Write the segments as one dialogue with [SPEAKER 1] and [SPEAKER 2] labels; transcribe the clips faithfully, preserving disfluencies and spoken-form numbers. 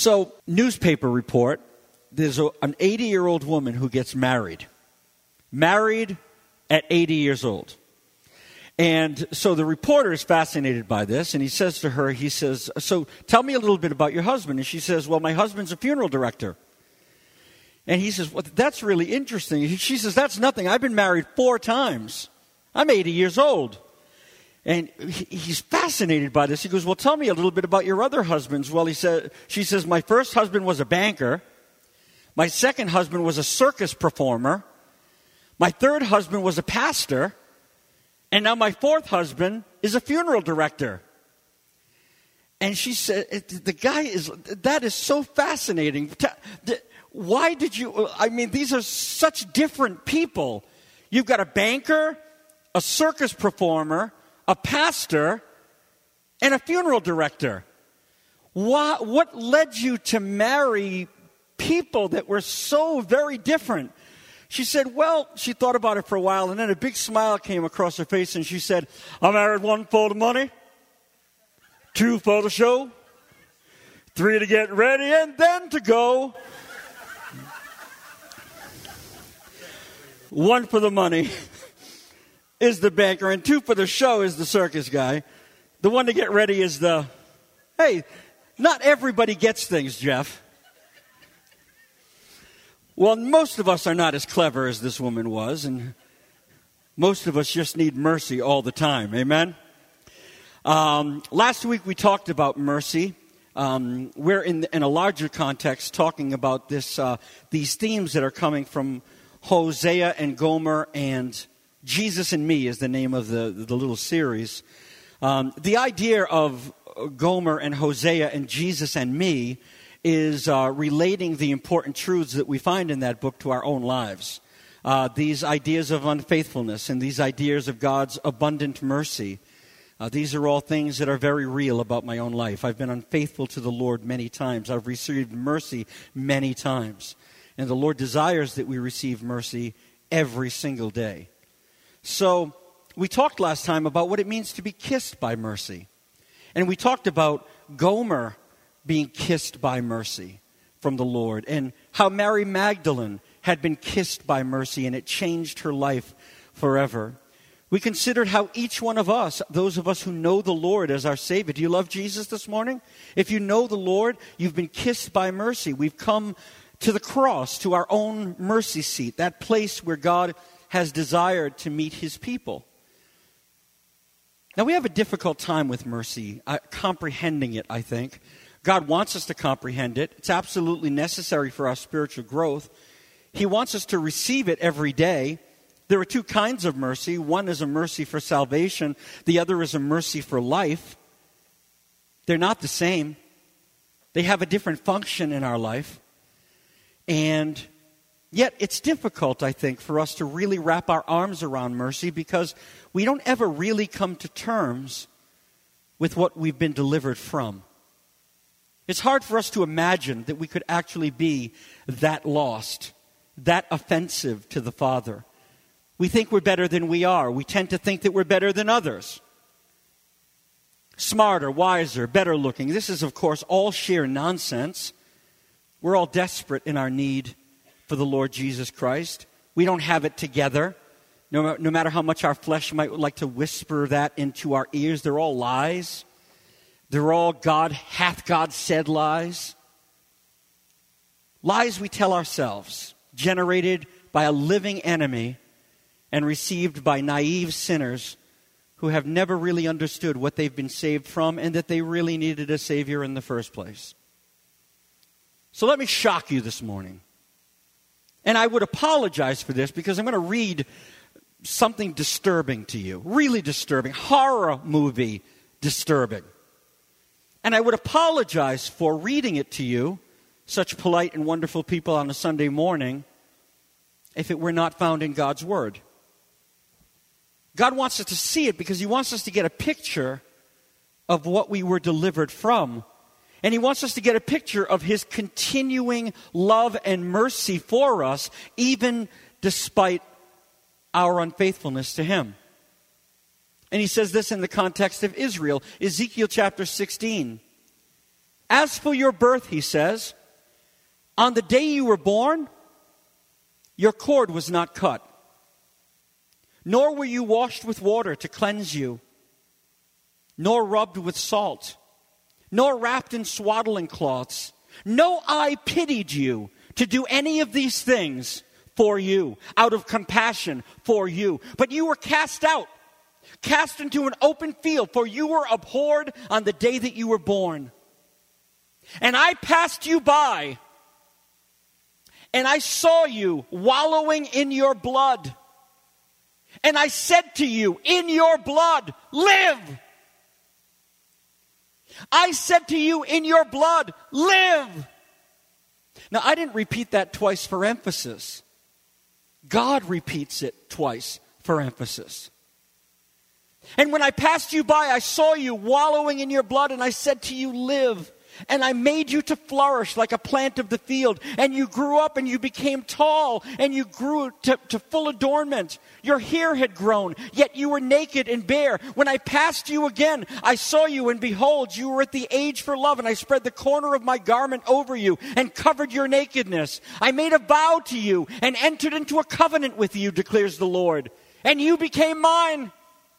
[SPEAKER 1] So, newspaper report, there's a, an eighty-year-old woman who gets married. Married at eighty years old. And so the reporter is fascinated by this, and he says to her, he says, so tell me a little bit about your husband. And she says, well, my husband's a funeral director. And he says, well, that's really interesting. She says, that's nothing. I've been married four times. I'm eighty years old. And he's fascinated by this. He goes, well, tell me a little bit about your other husbands. Well, he said, she says, my first husband was a banker. My second husband was a circus performer. My third husband was a pastor. And now my fourth husband is a funeral director. And she said, the guy is, that is so fascinating. Why did you, I mean, these are such different people. You've got a banker, a circus performer, a pastor, and a funeral director. Why, what led you to marry people that were so very different? She said, well, she thought about it for a while, and then a big smile came across her face, and she said, I married one for the money, two for the show, three to get ready, and then to go. One for the money is the banker, and two for the show is the circus guy. The one to get ready is the, hey, not everybody gets things, Jeff. Well, most of us are not as clever as this woman was, and most of us just need mercy all the time. Amen? Um, last week we talked about mercy. Um, we're in, in a larger context talking about this, uh, these themes that are coming from Hosea and Gomer, and Jesus and Me is the name of the, the little series. Um, the idea of Gomer and Hosea and Jesus and Me is uh, relating the important truths that we find in that book to our own lives. Uh, these ideas of unfaithfulness and these ideas of God's abundant mercy. Uh, these are all things that are very real about my own life. I've been unfaithful to the Lord many times. I've received mercy many times. And the Lord desires that we receive mercy every single day. So we talked last time about what it means to be kissed by mercy. And we talked about Gomer being kissed by mercy from the Lord, and how Mary Magdalene had been kissed by mercy, and it changed her life forever. We considered how each one of us, those of us who know the Lord as our Savior, do you love Jesus this morning? If you know the Lord, you've been kissed by mercy. We've come to the cross, to our own mercy seat, that place where God has desired to meet his people. Now, we have a difficult time with mercy, uh, comprehending it, I think. God wants us to comprehend it. It's absolutely necessary for our spiritual growth. He wants us to receive it every day. There are two kinds of mercy. One is a mercy for salvation. The other is a mercy for life. They're not the same. They have a different function in our life. And yet it's difficult, I think, for us to really wrap our arms around mercy because we don't ever really come to terms with what we've been delivered from. It's hard for us to imagine that we could actually be that lost, that offensive to the Father. We think we're better than we are. We tend to think that we're better than others. Smarter, wiser, better looking. This is, of course, all sheer nonsense. We're all desperate in our need for the Lord Jesus Christ. We don't have it together. No, no matter how much our flesh might like to whisper that into our ears, they're all lies. They're all God, hath God said lies. Lies we tell ourselves, generated by a living enemy and received by naive sinners who have never really understood what they've been saved from and that they really needed a Savior in the first place. So let me shock you this morning. And I would apologize for this because I'm going to read something disturbing to you. Really disturbing. Horror movie disturbing. And I would apologize for reading it to you, such polite and wonderful people on a Sunday morning, if it were not found in God's Word. God wants us to see it because He wants us to get a picture of what we were delivered from. And He wants us to get a picture of His continuing love and mercy for us, even despite our unfaithfulness to Him. And He says this in the context of Israel. Ezekiel chapter sixteen. As for your birth, he says, on the day you were born, your cord was not cut, nor were you washed with water to cleanse you, nor rubbed with salt, nor wrapped in swaddling cloths. No eye pitied you to do any of these things for you, out of compassion for you. But you were cast out, cast into an open field, for you were abhorred on the day that you were born. And I passed you by, and I saw you wallowing in your blood. And I said to you, in your blood, live. I said to you, in your blood, live. Now, I didn't repeat that twice for emphasis. God repeats it twice for emphasis. And when I passed you by, I saw you wallowing in your blood, and I said to you, live. And I made you to flourish like a plant of the field. And you grew up and you became tall, and you grew to, to full adornment. Your hair had grown, yet you were naked and bare. When I passed you again, I saw you, and behold, you were at the age for love. And I spread the corner of my garment over you and covered your nakedness. I made a vow to you and entered into a covenant with you, declares the Lord. And you became mine.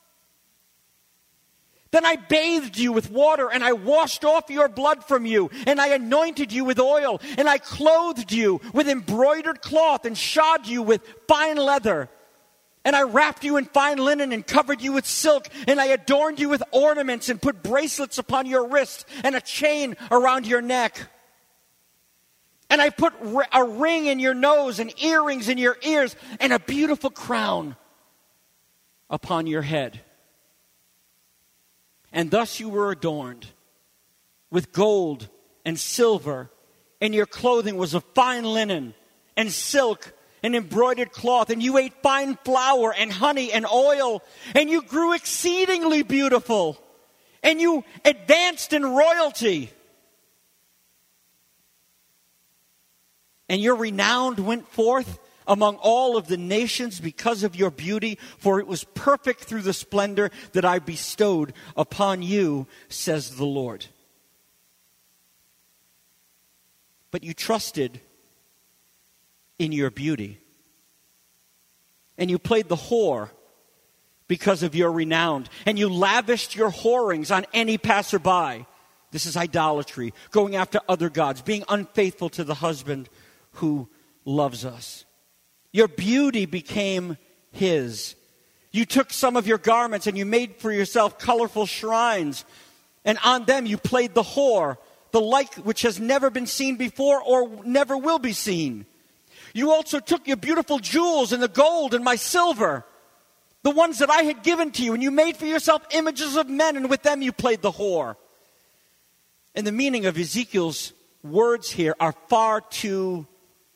[SPEAKER 1] Then I bathed you with water, and I washed off your blood from you, and I anointed you with oil, and I clothed you with embroidered cloth, and shod you with fine leather. And I wrapped you in fine linen, and covered you with silk, and I adorned you with ornaments, and put bracelets upon your wrists, and a chain around your neck. And I put a ring in your nose, and earrings in your ears, and a beautiful crown upon your head. And thus you were adorned with gold and silver, and your clothing was of fine linen and silk and embroidered cloth, and you ate fine flour and honey and oil, and you grew exceedingly beautiful, and you advanced in royalty. And your renown went forth among all of the nations because of your beauty, for it was perfect through the splendor that I bestowed upon you, says the Lord. But you trusted in your beauty, and you played the whore because of your renown, and you lavished your whorings on any passerby. This is idolatry, going after other gods, being unfaithful to the husband who loves us. Your beauty became his. You took some of your garments and you made for yourself colorful shrines, and on them you played the whore, the like which has never been seen before or never will be seen. You also took your beautiful jewels and the gold and my silver, the ones that I had given to you, and you made for yourself images of men, and with them you played the whore. And the meaning of Ezekiel's words here are far too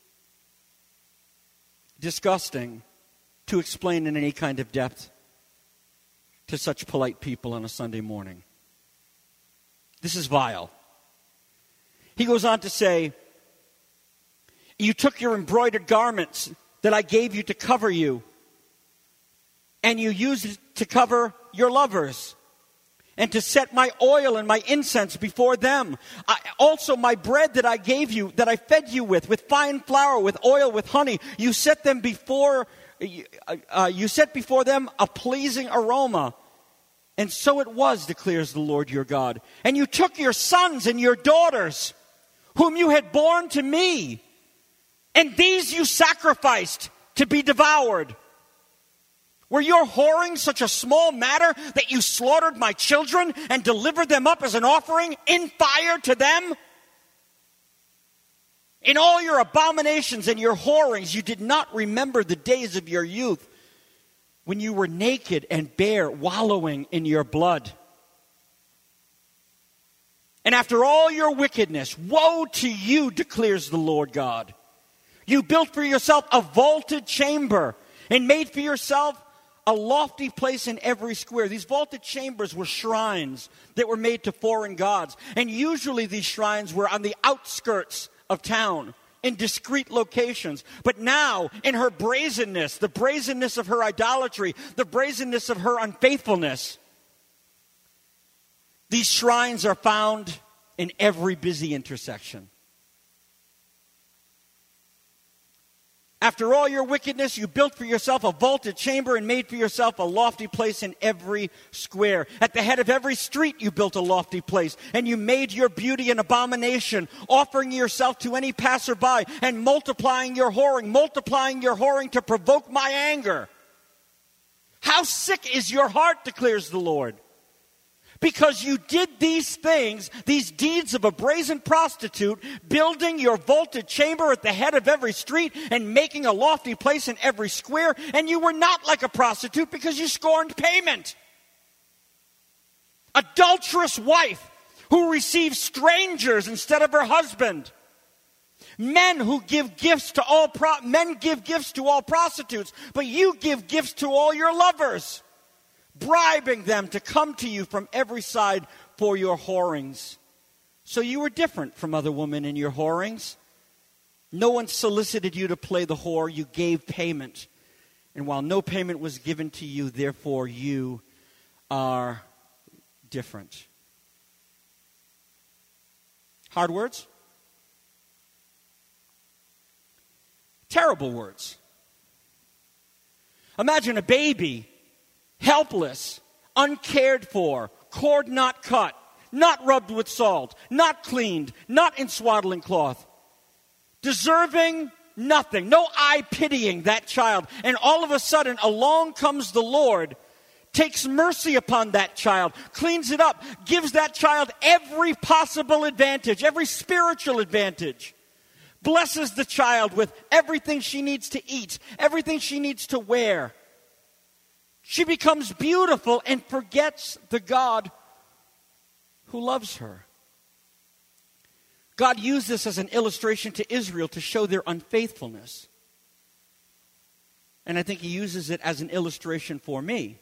[SPEAKER 1] disgusting to explain in any kind of depth to such polite people on a Sunday morning. This is vile. He goes on to say, you took your embroidered garments that I gave you to cover you, and you used it to cover your lovers, and to set my oil and my incense before them. I, also my bread that I gave you, that I fed you with, with fine flour, with oil, with honey, you set them before, uh, you set before them a pleasing aroma. And so it was, declares the Lord your God. And you took your sons and your daughters, whom you had borne to me, and these you sacrificed to be devoured. Were your whoring such a small matter that you slaughtered my children and delivered them up as an offering in fire to them? In all your abominations and your whorings, you did not remember the days of your youth, when you were naked and bare, wallowing in your blood. And after all your wickedness, woe to you, declares the Lord God. You built for yourself a vaulted chamber and made for yourself a lofty place in every square. These vaulted chambers were shrines that were made to foreign gods. And usually these shrines were on the outskirts of town, in discreet locations. But now, in her brazenness, the brazenness of her idolatry, the brazenness of her unfaithfulness, these shrines are found in every busy intersection. After all your wickedness, you built for yourself a vaulted chamber and made for yourself a lofty place in every square. At the head of every street you built a lofty place, and you made your beauty an abomination, offering yourself to any passerby and multiplying your whoring, multiplying your whoring to provoke my anger. How sick is your heart, declares the Lord. Because you did these things, these deeds of a brazen prostitute, building your vaulted chamber at the head of every street and making a lofty place in every square, and you were not like a prostitute because you scorned payment. Adulterous wife who receives strangers instead of her husband. Men who give gifts to all pro- men give gifts to all prostitutes, but you give gifts to all your lovers, bribing them to come to you from every side for your whorings. So you were different from other women in your whorings. No one solicited you to play the whore. You gave payment. And while no payment was given to you, therefore you are different. Hard words? Terrible words. Imagine a baby, helpless, uncared for, cord not cut, not rubbed with salt, not cleaned, not in swaddling cloth, deserving nothing, no eye pitying that child. And all of a sudden, along comes the Lord, takes mercy upon that child, cleans it up, gives that child every possible advantage, every spiritual advantage. Blesses the child with everything she needs to eat, everything she needs to wear. She becomes beautiful and forgets the God who loves her. God used this as an illustration to Israel to show their unfaithfulness. And I think he uses it as an illustration for me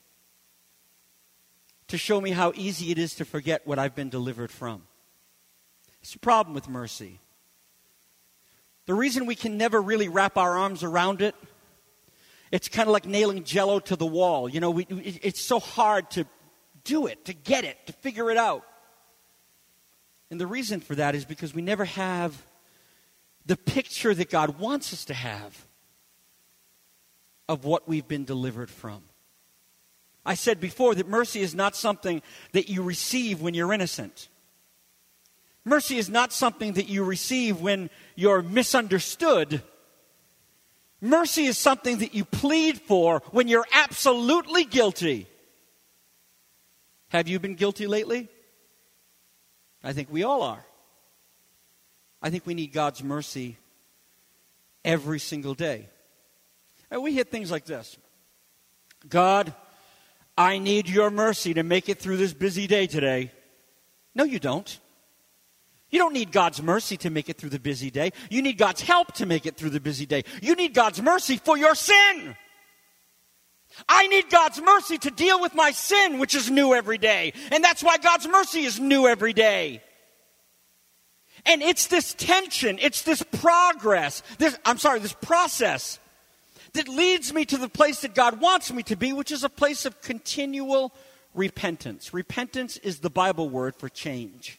[SPEAKER 1] to show me how easy it is to forget what I've been delivered from. It's a problem with mercy. The reason we can never really wrap our arms around it, it's kind of like nailing Jell-O to the wall. You know, we, it's so hard to do it, to get it, to figure it out. And the reason for that is because we never have the picture that God wants us to have of what we've been delivered from. I said before that mercy is not something that you receive when you're innocent. Mercy is not something that you receive when you're misunderstood. Mercy is something that you plead for when you're absolutely guilty. Have you been guilty lately? I think we all are. I think we need God's mercy every single day. And we hit things like this. God, I need your mercy to make it through this busy day today. No, you don't. You don't need God's mercy to make it through the busy day. You need God's help to make it through the busy day. You need God's mercy for your sin. I need God's mercy to deal with my sin, which is new every day. And that's why God's mercy is new every day. And it's this tension, it's this progress, this, I'm sorry, this process that leads me to the place that God wants me to be, which is a place of continual repentance. Repentance is the Bible word for change.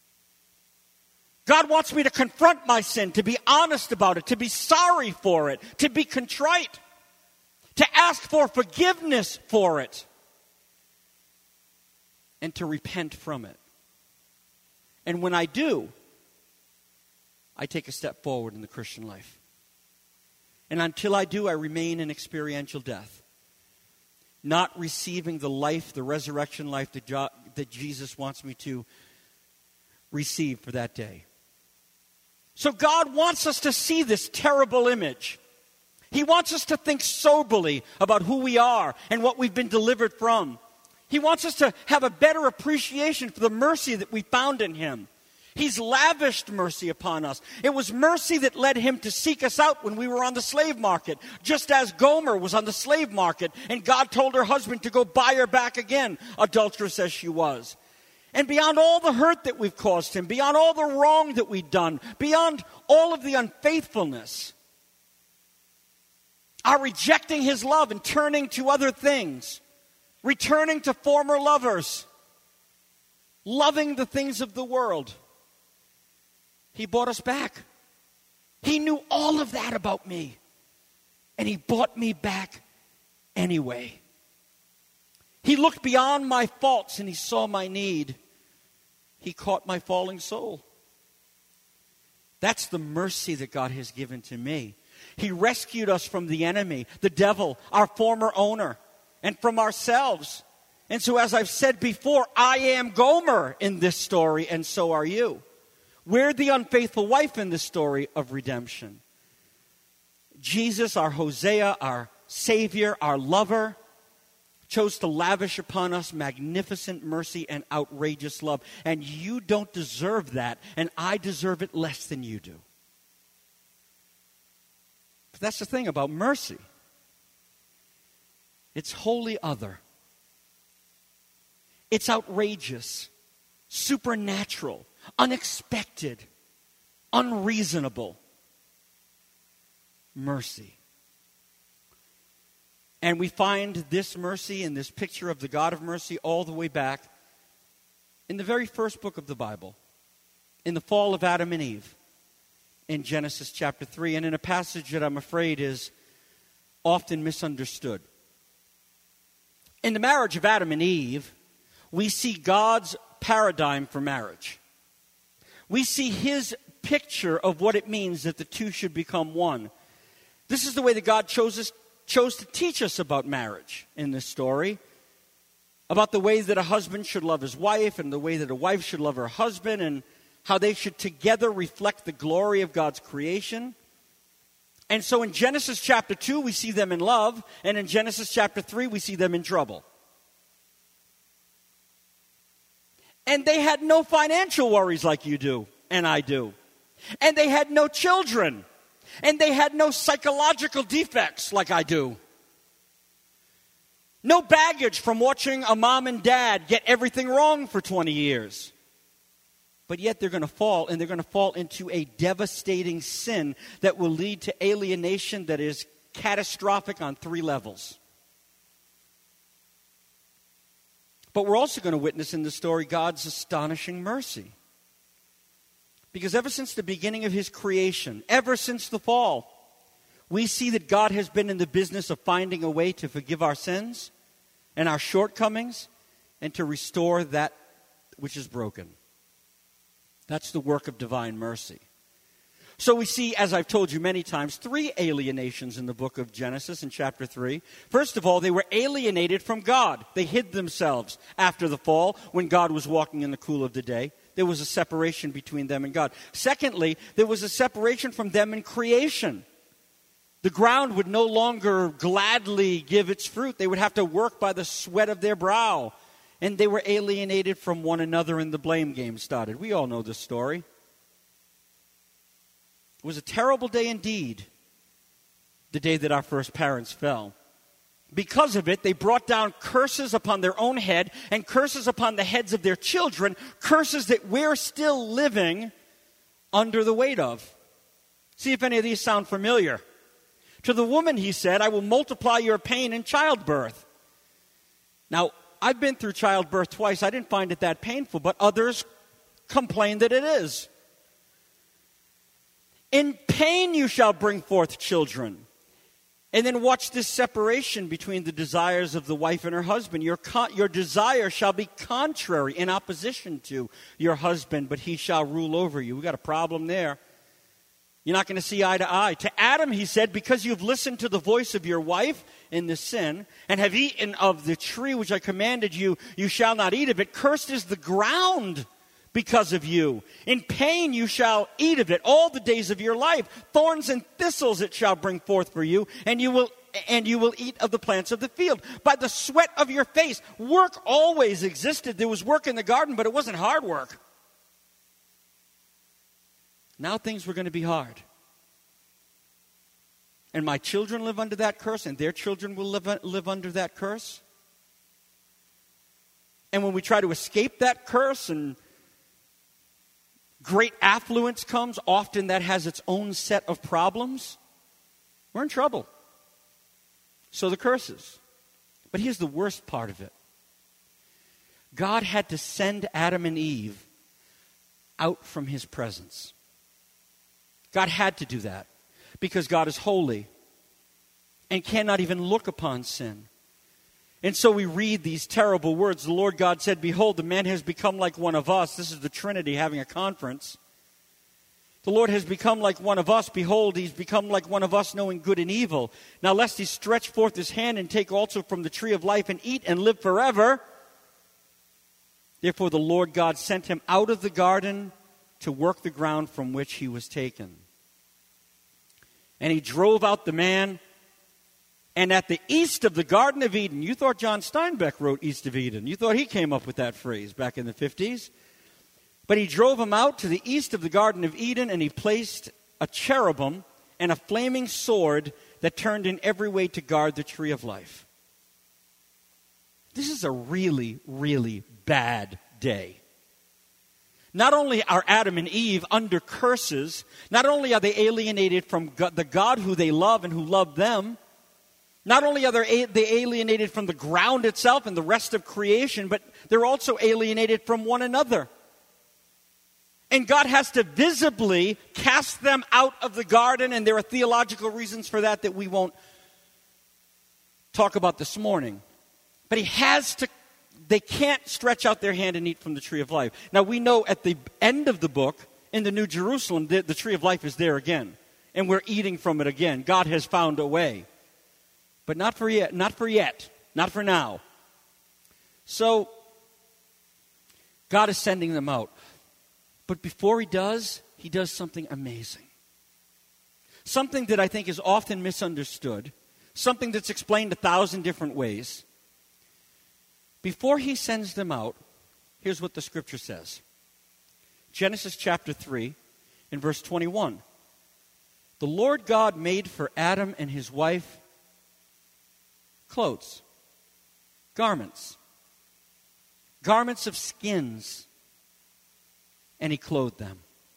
[SPEAKER 1] God wants me to confront my sin, to be honest about it, to be sorry for it, to be contrite, to ask for forgiveness for it, and to repent from it. And when I do, I take a step forward in the Christian life. And until I do, I remain in experiential death, not receiving the life, the resurrection life that, jo- that Jesus wants me to receive for that day. So God wants us to see this terrible image. He wants us to think soberly about who we are and what we've been delivered from. He wants us to have a better appreciation for the mercy that we found in him. He's lavished mercy upon us. It was mercy that led him to seek us out when we were on the slave market, just as Gomer was on the slave market, and God told her husband to go buy her back again, adulteress as she was. And beyond all the hurt that we've caused him, beyond all the wrong that we've done, beyond all of the unfaithfulness, our rejecting his love and turning to other things, returning to former lovers, loving the things of the world. He bought us back. He knew all of that about me. And he bought me back anyway. He looked beyond my faults and he saw my need. He caught my falling soul. That's the mercy that God has given to me. He rescued us from the enemy, the devil, our former owner, and from ourselves. And so, as I've said before, I am Gomer in this story, and so are you. We're the unfaithful wife in this story of redemption. Jesus, our Hosea, our Savior, our lover, chose to lavish upon us magnificent mercy and outrageous love. And you don't deserve that, and I deserve it less than you do. But that's the thing about mercy. It's wholly other. It's outrageous, supernatural, unexpected, unreasonable mercy. And we find this mercy and this picture of the God of mercy all the way back in the very first book of the Bible, in the fall of Adam and Eve, in Genesis chapter three, and in a passage that I'm afraid is often misunderstood. In the marriage of Adam and Eve, we see God's paradigm for marriage. We see his picture of what it means that the two should become one. This is the way that God chose us, chose to teach us about marriage in this story, about the way that a husband should love his wife and the way that a wife should love her husband and how they should together reflect the glory of God's creation. And so in Genesis chapter two, we see them in love, and in Genesis chapter three, we see them in trouble. And they had no financial worries like you do and I do. And they had no children. And they had no psychological defects like I do. No baggage from watching a mom and dad get everything wrong for twenty years. But yet they're going to fall, and they're going to fall into a devastating sin that will lead to alienation that is catastrophic on three levels. But we're also going to witness in the story God's astonishing mercy. Because ever since the beginning of his creation, ever since the fall, we see that God has been in the business of finding a way to forgive our sins and our shortcomings and to restore that which is broken. That's the work of divine mercy. So we see, as I've told you many times, three alienations in the book of Genesis in chapter three. First of all, they were alienated from God. They hid themselves after the fall when God was walking in the cool of the day. There was a separation between them and God. Secondly, there was a separation from them in creation. The ground would no longer gladly give its fruit. They would have to work by the sweat of their brow. And they were alienated from one another, and the blame game started. We all know this story. It was a terrible day indeed, the day that our first parents fell. Because of it, they brought down curses upon their own head and curses upon the heads of their children, curses that we're still living under the weight of. See if any of these sound familiar. To the woman, he said, I will multiply your pain in childbirth. Now, I've been through childbirth twice. I didn't find it that painful, but others complain that it is. In pain you shall bring forth children. And then watch this separation between the desires of the wife and her husband. Your, con- your desire shall be contrary, in opposition to your husband, but he shall rule over you. We've got a problem there. You're not going to see eye to eye. To Adam, he said, because you've listened to the voice of your wife in the sin, and have eaten of the tree which I commanded you, you shall not eat of it. Cursed is the ground because of you. In pain you shall eat of it all the days of your life. Thorns and thistles it shall bring forth for you, and you will and you will eat of the plants of the field. By the sweat of your face. Work always existed. There was work in the garden, but it wasn't hard work. Now things were going to be hard. And my children live under that curse, and their children will live, live under that curse. And when we try to escape that curse and great affluence comes, often that has its own set of problems. We're in trouble. So the curses. But here's the worst part of it. God had to send Adam and Eve out from his presence. God had to do that because God is holy and cannot even look upon sin. And so we read these terrible words. The Lord God said, "Behold, the man has become like one of us." This is the Trinity having a conference. The Lord has become like one of us. Behold, he's become like one of us, knowing good and evil. Now lest he stretch forth his hand and take also from the tree of life and eat and live forever. Therefore the Lord God sent him out of the garden to work the ground from which he was taken. And he drove out the man. And at the east of the Garden of Eden, you thought John Steinbeck wrote East of Eden. You thought he came up with that phrase back in the fifties. But he drove him out to the east of the Garden of Eden, and he placed a cherubim and a flaming sword that turned in every way to guard the tree of life. This is a really, really bad day. Not only are Adam and Eve under curses, not only are they alienated from God, the God who they love and who loved them, not only are they alienated from the ground itself and the rest of creation, but they're also alienated from one another. And God has to visibly cast them out of the garden, and there are theological reasons for that that we won't talk about this morning. But he has to, they can't stretch out their hand and eat from the tree of life. Now we know at the end of the book, in the New Jerusalem, the, the tree of life is there again. And we're eating from it again. God has found a way. But not for yet, not for yet, not for now. So, God is sending them out. But before he does, he does something amazing. Something that I think is often misunderstood. Something that's explained a thousand different ways. Before he sends them out, here's what the scripture says. Genesis chapter three, in verse twenty-one. The Lord God made for Adam and his wife clothes, garments, garments of skins, and he clothed them.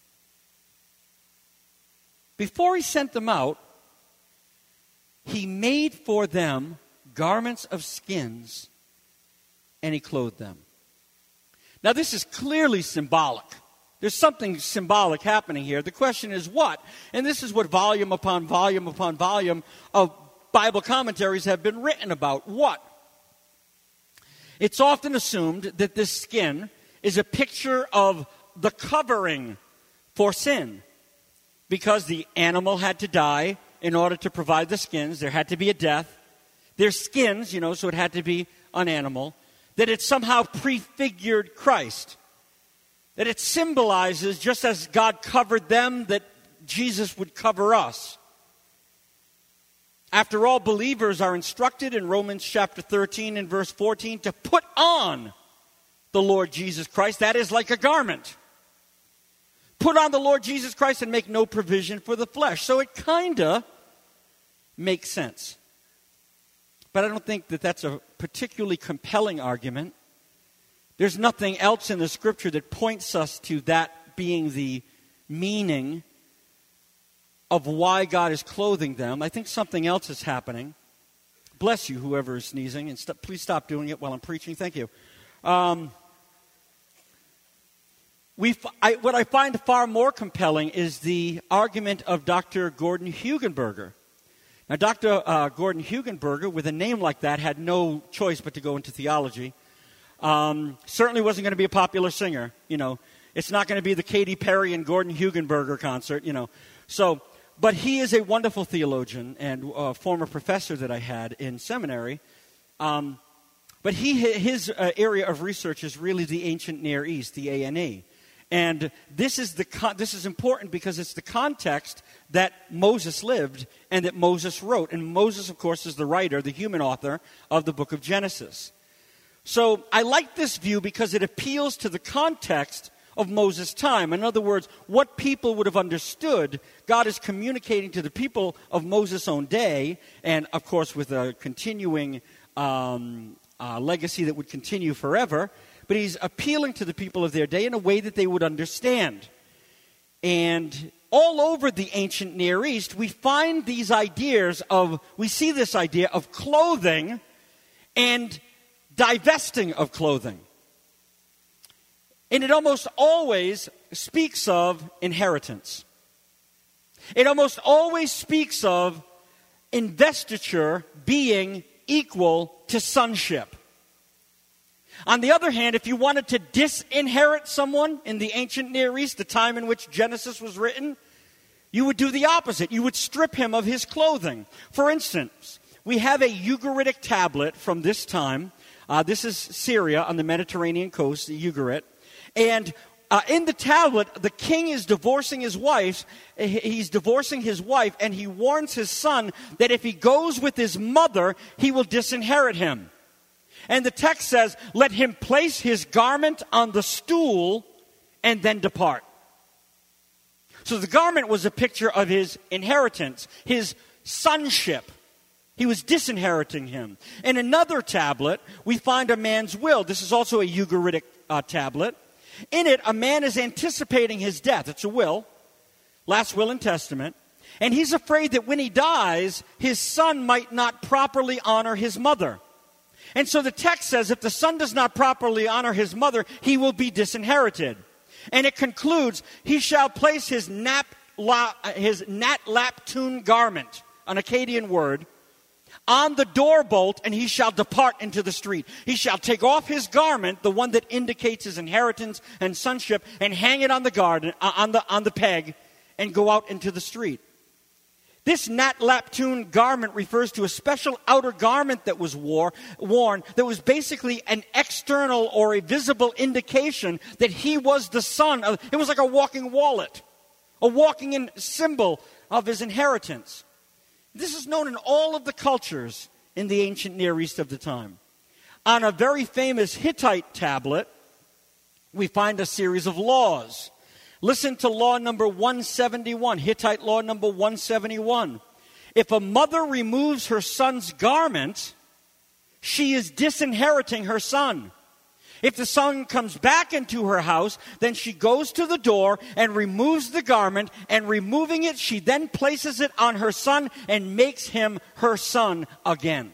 [SPEAKER 1] Before he sent them out, he made for them garments of skins, and he clothed them. Now this is clearly symbolic. There's something symbolic happening here. The question is what? And this is what volume upon volume upon volume of Bible commentaries have been written about. What? It's often assumed that this skin is a picture of the covering for sin. Because the animal had to die in order to provide the skins. There had to be a death. There's skins, you know, so it had to be an animal. That it somehow prefigured Christ. That it symbolizes, just as God covered them, that Jesus would cover us. After all, believers are instructed in Romans chapter thirteen and verse fourteen to put on the Lord Jesus Christ. That is like a garment. Put on the Lord Jesus Christ and make no provision for the flesh. So it kind of makes sense. But I don't think that that's a particularly compelling argument. There's nothing else in the scripture that points us to that being the meaning of why God is clothing them. I think something else is happening. Bless you, whoever is sneezing, and st- please stop doing it while I'm preaching. Thank you. Um, we, f- I, what I find far more compelling is the argument of Doctor Gordon Hugenberger. Now, Doctor Uh, Gordon Hugenberger, with a name like that, had no choice but to go into theology. Um, certainly wasn't going to be a popular singer. You know, it's not going to be the Katy Perry and Gordon Hugenberger concert. You know, so. But he is a wonderful theologian and a former professor that I had in seminary. Um, but he his uh, area of research is really the ancient Near East, the A N A. And this is the con- this is important because it's the context that Moses lived and that Moses wrote. And Moses, of course, is the writer, the human author of the book of Genesis. So I like this view because it appeals to the context of Moses' time. In other words, what people would have understood, God is communicating to the people of Moses' own day, and of course with a continuing um, uh, legacy that would continue forever, but he's appealing to the people of their day in a way that they would understand. And all over the ancient Near East, we find these ideas of, we see this idea of clothing and divesting of clothing. And it almost always speaks of inheritance. It almost always speaks of investiture being equal to sonship. On the other hand, if you wanted to disinherit someone in the ancient Near East, the time in which Genesis was written, you would do the opposite. You would strip him of his clothing. For instance, we have a Ugaritic tablet from this time. Uh, this is Syria on the Mediterranean coast, the Ugarit. And uh, in the tablet, the king is divorcing his wife. He's divorcing his wife, and he warns his son that if he goes with his mother, he will disinherit him. And the text says, let him place his garment on the stool and then depart. So the garment was a picture of his inheritance, his sonship. He was disinheriting him. In another tablet, we find a man's will. This is also a Ugaritic uh, tablet. In it, a man is anticipating his death. It's a will, last will and testament. And he's afraid that when he dies, his son might not properly honor his mother. And so the text says if the son does not properly honor his mother, he will be disinherited. And it concludes, he shall place his nap, la, his nat laptun garment, an Akkadian word, on the door bolt, and he shall depart into the street. He shall take off his garment, the one that indicates his inheritance and sonship, and hang it on the garden, uh, on the on the peg, and go out into the street. This nat laptun garment refers to a special outer garment that was wore, worn that was basically an external or a visible indication that he was the son of. It was like a walking wallet, a walking in symbol of his inheritance. This is known in all of the cultures in the ancient Near East of the time. On a very famous Hittite tablet, we find a series of laws. Listen to law number one seventy-one, Hittite law number one seventy-one. If a mother removes her son's garment, she is disinheriting her son. If the son comes back into her house, then she goes to the door and removes the garment, and removing it, she then places it on her son and makes him her son again.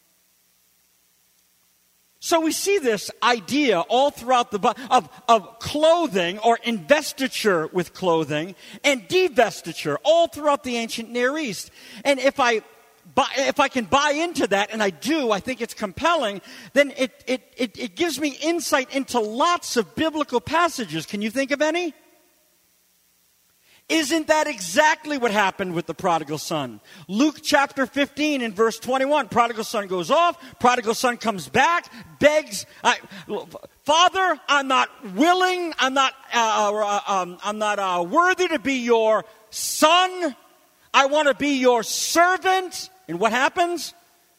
[SPEAKER 1] So we see this idea all throughout the Bible of, of clothing or investiture with clothing and divestiture all throughout the ancient Near East. And if I buy, if I can buy into that, and I do, I think it's compelling, then it, it, it, it gives me insight into lots of biblical passages. Can you think of any? Isn't that exactly what happened with the prodigal son? Luke chapter fifteen and verse twenty-one. Prodigal son goes off. Prodigal son comes back, begs, I, Father, I'm not willing, I'm not, uh, uh, um, I'm not uh, worthy to be your son. I want to be your servant. And what happens?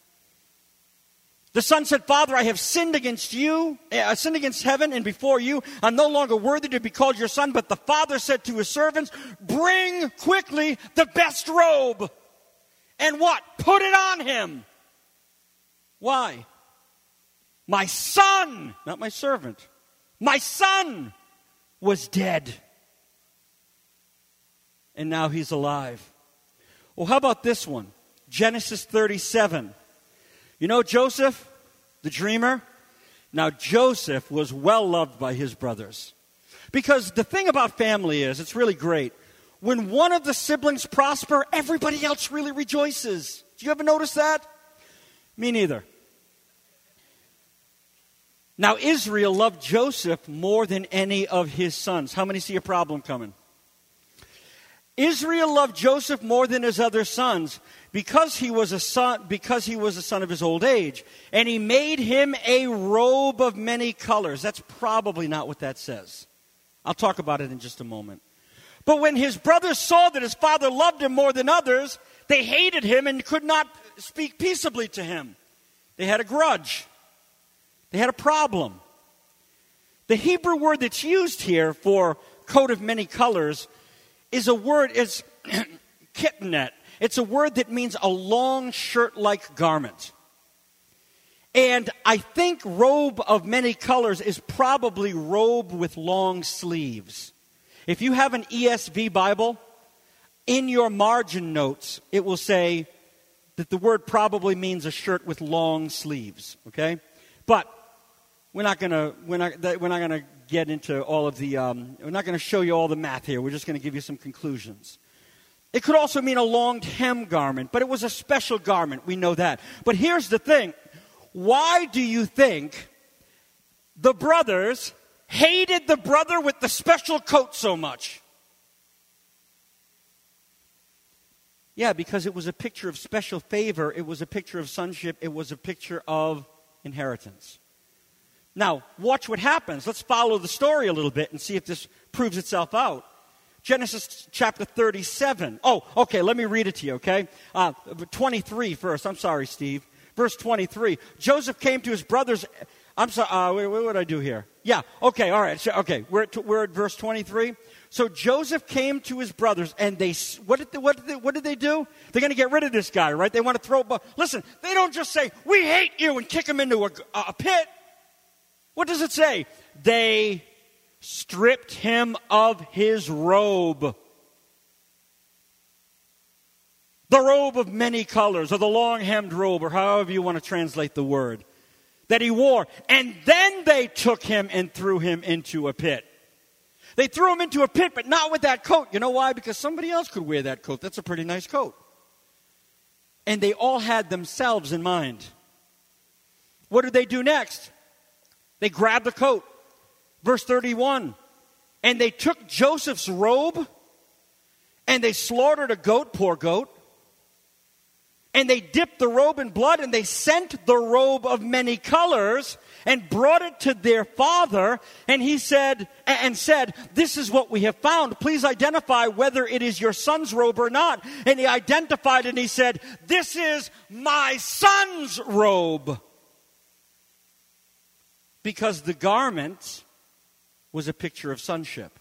[SPEAKER 1] The son said, Father, I have sinned against you, I sinned against heaven and before you. I'm no longer worthy to be called your son. But the father said to his servants, bring quickly the best robe. And what? Put it on him. Why? My son, not my servant, my son was dead. And now he's alive. Well, how about this one? Genesis thirty-seven. You know Joseph, the dreamer? Now Joseph was well loved by his brothers. Because the thing about family is, it's really great. When one of the siblings prosper, everybody else really rejoices. Do you ever notice that? Me neither. Now Israel loved Joseph more than any of his sons. How many see a problem coming? Israel loved Joseph more than his other sons because he was a son, because he was a son of his old age. And he made him a robe of many colors. That's probably not what that says. I'll talk about it in just a moment. But when his brothers saw that his father loved him more than others, they hated him and could not speak peaceably to him. They had a grudge. They had a problem. The Hebrew word that's used here for coat of many colors is a word, is kitnet. It's a word that means a long shirt-like garment. And I think robe of many colors is probably robe with long sleeves. If you have an E S V Bible, in your margin notes, it will say that the word probably means a shirt with long sleeves, okay? But we're not going to we're not we're not going to get into all of the, um, we're not going to show you all the math here. We're just going to give you some conclusions. It could also mean a long hem garment, but it was a special garment. We know that. But here's the thing. Why do you think the brothers hated the brother with the special coat so much? Yeah, because it was a picture of special favor. It was a picture of sonship. It was a picture of inheritance. Now, watch what happens. Let's follow the story a little bit and see if this proves itself out. Genesis chapter thirty-seven. Oh, okay, let me read it to you, okay? Uh, twenty-three first. I'm sorry, Steve. Verse twenty-three. Joseph came to his brothers. I'm sorry, uh, wait, what would I do here? Yeah, okay, all right. So, okay, we're at, we're at verse twenty-three. So Joseph came to his brothers, and they, what did they, what did they, what did they do? They're going to get rid of this guy, right? They want to throw, but listen, they don't just say, we hate you, and kick him into a, a pit. What does it say? They stripped him of his robe. The robe of many colors, or the long-hemmed robe, or however you want to translate the word, that he wore. And then they took him and threw him into a pit. They threw him into a pit, but not with that coat. You know why? Because somebody else could wear that coat. That's a pretty nice coat. And they all had themselves in mind. What did they do next? They grabbed the coat. Verse thirty-one. And they took Joseph's robe, and they slaughtered a goat, poor goat. And they dipped the robe in blood, and they sent the robe of many colors and brought it to their father. And he said, and said, this is what we have found. Please identify whether it is your son's robe or not. And he identified and he said, this is my son's robe. Because the garment was a picture of sonship.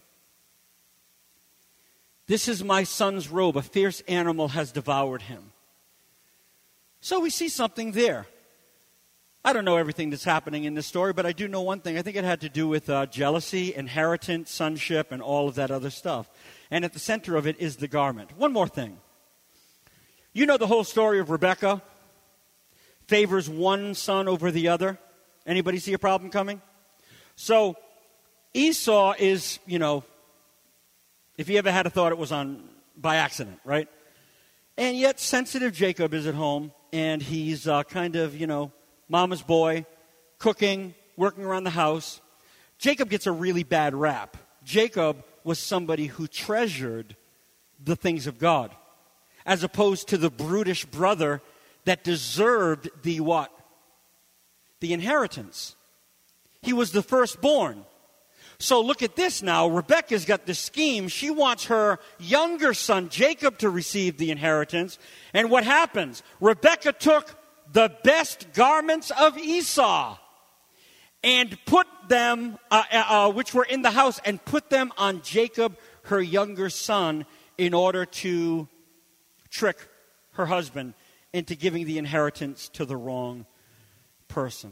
[SPEAKER 1] This is my son's robe. A fierce animal has devoured him. So we see something there. I don't know everything that's happening in this story, but I do know one thing. I think it had to do with uh, jealousy, inheritance, sonship, and all of that other stuff. And at the center of it is the garment. One more thing. You know the whole story of Rebekah favors one son over the other. Anybody see a problem coming? So Esau is, you know, if you ever had a thought, it was on by accident, right? And yet sensitive Jacob is at home, and he's uh, kind of, you know, mama's boy, cooking, working around the house. Jacob gets a really bad rap. Jacob was somebody who treasured the things of God, as opposed to the brutish brother that deserved the what? The inheritance. He was the firstborn. So look at this now. Rebekah's got this scheme. She wants her younger son, Jacob, to receive the inheritance. And what happens? Rebekah took the best garments of Esau and put them, uh, uh, which were in the house, and put them on Jacob, her younger son, in order to trick her husband into giving the inheritance to the wrong person.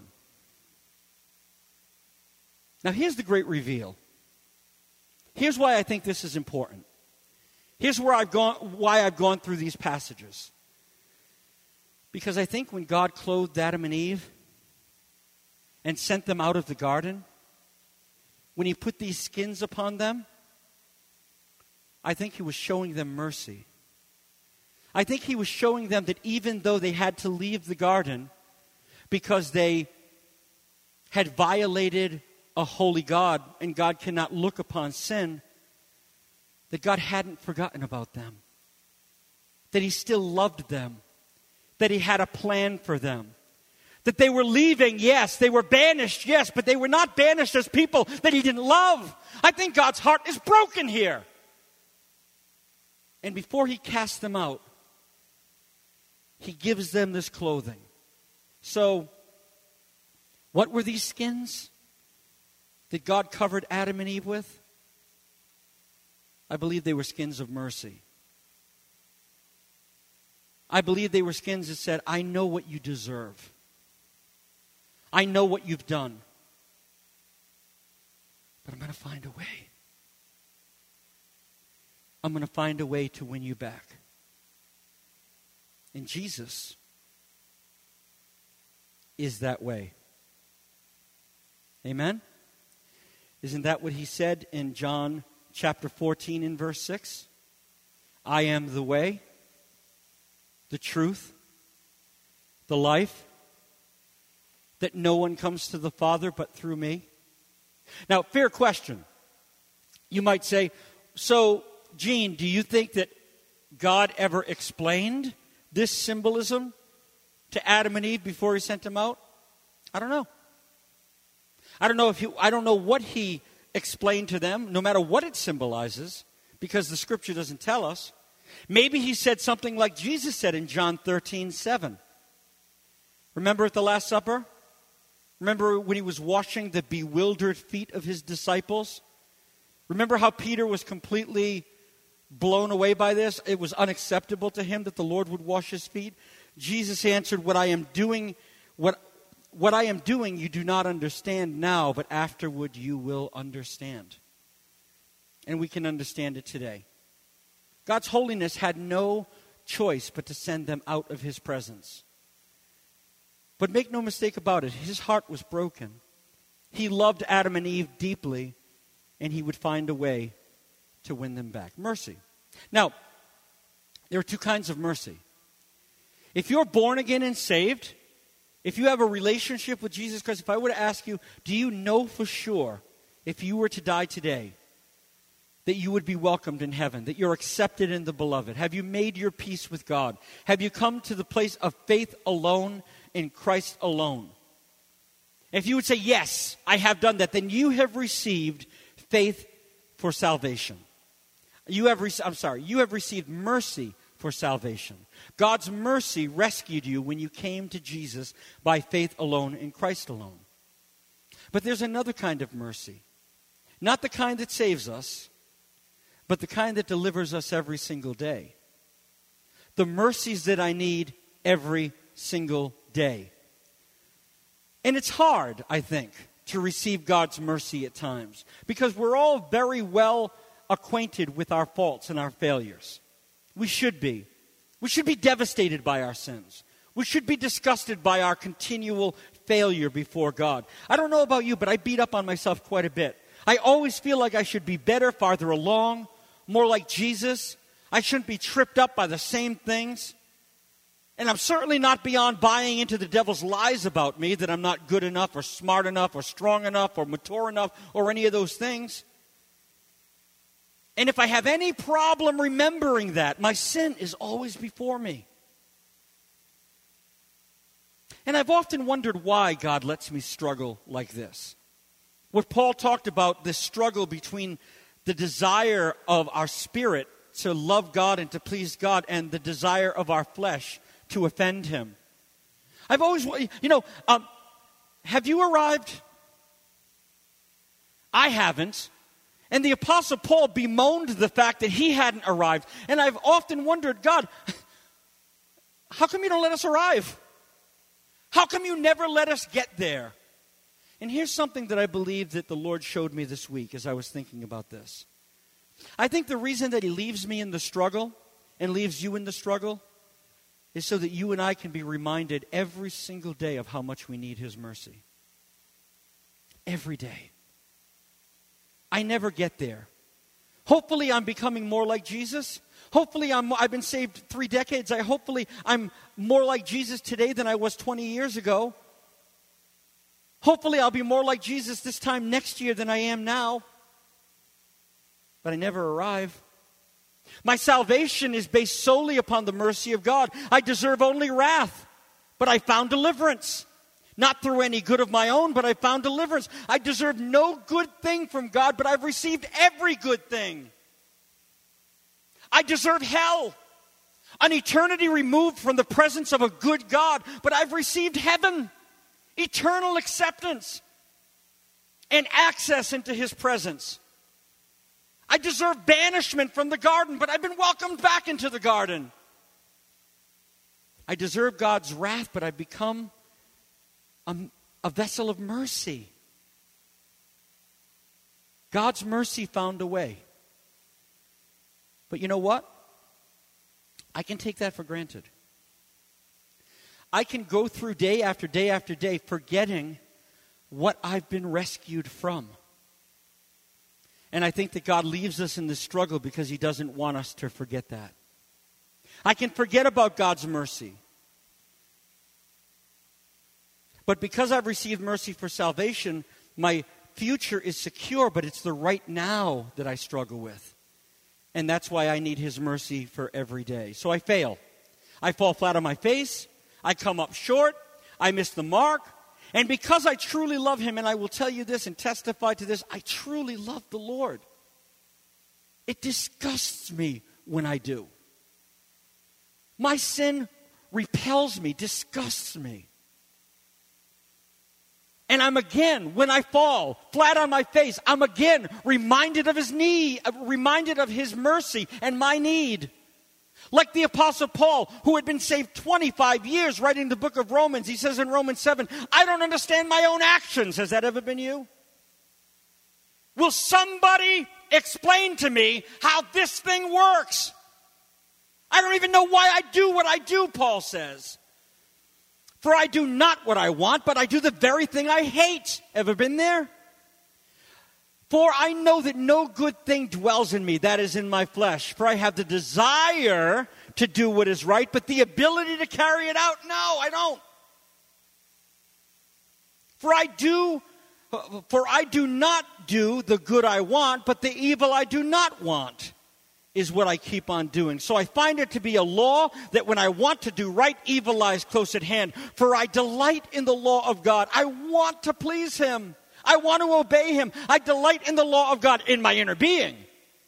[SPEAKER 1] Now, here's the great reveal. Here's why I think this is important. Here's where I've gone, why I've gone through these passages. Because I think when God clothed Adam and Eve and sent them out of the garden, when he put these skins upon them, I think he was showing them mercy. I think he was showing them that even though they had to leave the garden because they had violated a holy God, and God cannot look upon sin, that God hadn't forgotten about them, that he still loved them, that he had a plan for them, that they were leaving, yes, they were banished, yes, but they were not banished as people that he didn't love. I think God's heart is broken here. And before he casts them out, he gives them this clothing. So, what were these skins that God covered Adam and Eve with? I believe they were skins of mercy. I believe they were skins that said, I know what you deserve. I know what you've done. But I'm going to find a way. I'm going to find a way to win you back. And Jesus is that way. Amen? Isn't that what he said in John chapter fourteen in verse six? I am the way, the truth, the life, that no one comes to the Father but through me. Now, fair question. You might say, so, Gene, do you think that God ever explained this symbolism to Adam and Eve before he sent them out? I don't know. I don't know if he, I don't know what he explained to them, no matter what it symbolizes, because the scripture doesn't tell us. Maybe he said something like Jesus said in John thirteen seven. Remember at the Last Supper? Remember when he was washing the bewildered feet of his disciples? Remember how Peter was completely blown away by this? It was unacceptable to him that the Lord would wash his feet. Jesus answered, what I am doing, what, what I am doing you do not understand now, but afterward you will understand. And we can understand it today. God's holiness had no choice but to send them out of his presence. But make no mistake about it, his heart was broken. He loved Adam and Eve deeply, and he would find a way to win them back. Mercy. Now, there are two kinds of mercy. If you're born again and saved, if you have a relationship with Jesus Christ, if I were to ask you, do you know for sure, if you were to die today, that you would be welcomed in heaven, that you're accepted in the beloved? Have you made your peace with God? Have you come to the place of faith alone in Christ alone? If you would say, yes, I have done that, then you have received faith for salvation. You have, re- I'm sorry, you have received mercy for salvation. God's mercy rescued you when you came to Jesus by faith alone in Christ alone. But there's another kind of mercy. Not the kind that saves us, but the kind that delivers us every single day. The mercies that I need every single day. And it's hard, I think, to receive God's mercy at times, because we're all very well acquainted with our faults and our failures. We should be. We should be devastated by our sins. We should be disgusted by our continual failure before God. I don't know about you, but I beat up on myself quite a bit. I always feel like I should be better, farther along, more like Jesus. I shouldn't be tripped up by the same things. And I'm certainly not beyond buying into the devil's lies about me, that I'm not good enough or smart enough or strong enough or mature enough or any of those things. And if I have any problem remembering that, my sin is always before me. And I've often wondered why God lets me struggle like this. What Paul talked about, this struggle between the desire of our spirit to love God and to please God and the desire of our flesh to offend him. I've always, you know, um, have you arrived? I haven't. And the Apostle Paul bemoaned the fact that he hadn't arrived. And I've often wondered, God, how come you don't let us arrive? How come you never let us get there? And here's something that I believe that the Lord showed me this week as I was thinking about this. I think the reason that he leaves me in the struggle and leaves you in the struggle is so that you and I can be reminded every single day of how much we need his mercy. Every day. I never get there. Hopefully I'm becoming more like Jesus. Hopefully I'm, I've been saved three decades. I hopefully I'm more like Jesus today than I was twenty years ago. Hopefully I'll be more like Jesus this time next year than I am now. But I never arrive. My salvation is based solely upon the mercy of God. I deserve only wrath, but I found deliverance. Not through any good of my own, but I found deliverance. I deserve no good thing from God, but I've received every good thing. I deserve hell, an eternity removed from the presence of a good God, but I've received heaven, eternal acceptance, and access into his presence. I deserve banishment from the garden, but I've been welcomed back into the garden. I deserve God's wrath, but I've become a, a vessel of mercy. God's mercy found a way. But you know what? I can take that for granted. I can go through day after day after day forgetting what I've been rescued from. And I think that God leaves us in this struggle because he doesn't want us to forget that. I can forget about God's mercy. But because I've received mercy for salvation, my future is secure, but it's the right now that I struggle with. And that's why I need his mercy for every day. So I fail. I fall flat on my face. I come up short. I miss the mark. And because I truly love him, and I will tell you this and testify to this, I truly love the Lord. It disgusts me when I do. My sin repels me, disgusts me. And I'm again, when I fall flat on my face, I'm again reminded of his need, reminded of his mercy and my need. Like the Apostle Paul, who had been saved twenty-five years, writing the book of Romans. He says in Romans seven, I don't understand my own actions. Has that ever been you? Will somebody explain to me how this thing works? I don't even know why I do what I do, Paul says. For I do not what I want, but I do the very thing I hate. Ever been there? For I know that no good thing dwells in me, that is in my flesh. For I have the desire to do what is right, but the ability to carry it out, no, I don't. For I do, for I do not do the good I want, but the evil I do not want is what I keep on doing. So I find it to be a law that when I want to do right, evil lies close at hand. For I delight in the law of God. I want to please him. I want to obey him. I delight in the law of God in my inner being.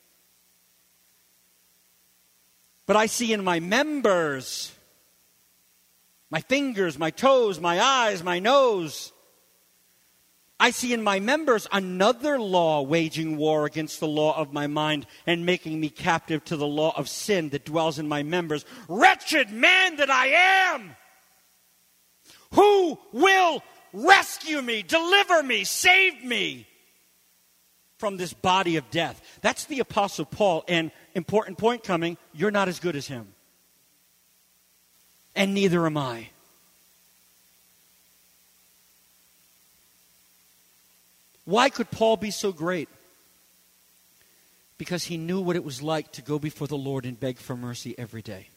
[SPEAKER 1] But I see in my members, my fingers, my toes, my eyes, my nose, I see in my members another law waging war against the law of my mind and making me captive to the law of sin that dwells in my members. Wretched man that I am! Who will rescue me, deliver me, save me from this body of death? That's the Apostle Paul, and important point coming, you're not as good as him. And neither am I. Why could Paul be so great? Because he knew what it was like to go before the Lord and beg for mercy every day.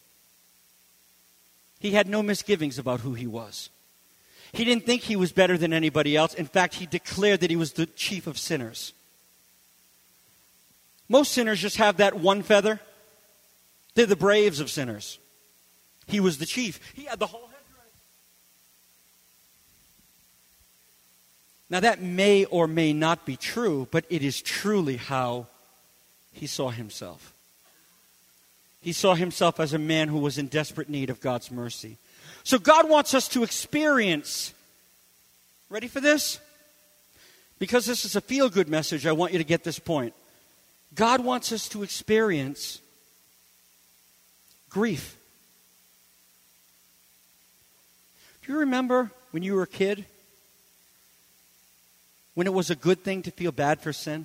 [SPEAKER 1] He had no misgivings about who he was. He didn't think he was better than anybody else. In fact, he declared that he was the chief of sinners. Most sinners just have that one feather. They're the braves of sinners. He was the chief. He had the whole headdress. Now that may or may not be true, but it is truly how he saw himself. He saw himself as a man who was in desperate need of God's mercy. So God wants us to experience, ready for this? Because this is a feel-good message, I want you to get this point. God wants us to experience grief. Do you remember when you were a kid, when it was a good thing to feel bad for sin?